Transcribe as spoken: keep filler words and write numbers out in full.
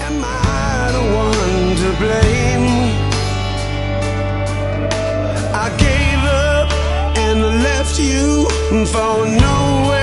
am I the one to blame? I gave up and left you for nowhere